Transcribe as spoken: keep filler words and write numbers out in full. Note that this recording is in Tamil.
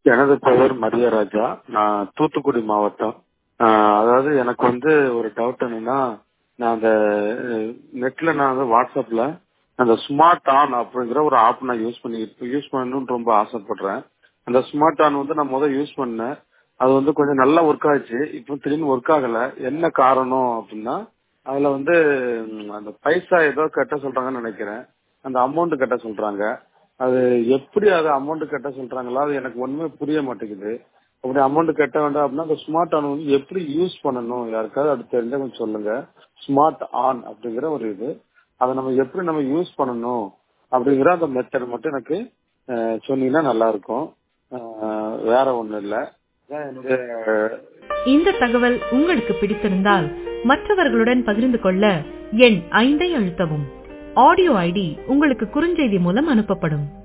எனது பெயர் மரியராஜா. நான் தூத்துக்குடி மாவட்டம். ஆஹ் அதாவது எனக்கு வந்து ஒரு டவுட் என்னன்னா, நான் அந்த நெட்ல நான் வந்து வாட்ஸ்அப்ல அந்த ஸ்மார்ட் ஆன் அப்படிங்கிற ஒரு ஆப் நான் யூஸ் பண்ணி யூஸ் பண்ணணும்னு ரொம்ப ஆசைப்படுறேன். அந்த ஸ்மார்ட் ஆன் வந்து நான் முதல் யூஸ் பண்ணேன். அது வந்து கொஞ்சம் நல்லா ஒர்க் ஆச்சு. இப்போ திடீர்னு ஒர்க் ஆகல. என்ன காரணம் அப்படின்னா, அதுல வந்து ம், அந்த பைசா ஏதோ கட்ட சொல்றாங்கன்னு நினைக்கிறேன். அந்த அமௌண்ட் கட்ட சொல்றாங்க. அது எப்படி அது அமௌண்ட் கட்ட சொல்றாங்களா, அது எனக்கு ஒண்ணுமே புரிய மாட்டேங்குது. அப்படி அமௌண்ட் கட்ட வேண்டாம் அப்படின்னா அந்த ஸ்மார்ட் ஆன் வந்து எப்படி யூஸ் பண்ணணும், யாருக்காவது அது தெரிஞ்சா கொஞ்சம் சொல்லுங்க. ஸ்மார்ட் ஆன் அப்படிங்கிற ஒரு இது, அதை நம்ம எப்படி நம்ம யூஸ் பண்ணணும் அப்படிங்கிற அந்த மெத்தட் மட்டும் எனக்கு அஹ், சொன்னீங்கன்னா நல்லா இருக்கும். அஹ், வேற ஒண்ணும் இல்ல. இதான் என்னுடைய. இந்த தகவல் உங்களுக்கு பிடித்திருந்தால் மற்றவர்களுடன் பகிர்ந்து கொள்ள எண் ஐந்தை அழுத்தவும். ஆடியோ ஐடி உங்களுக்கு குறுஞ்செய்தி மூலம் அனுப்பப்படும்.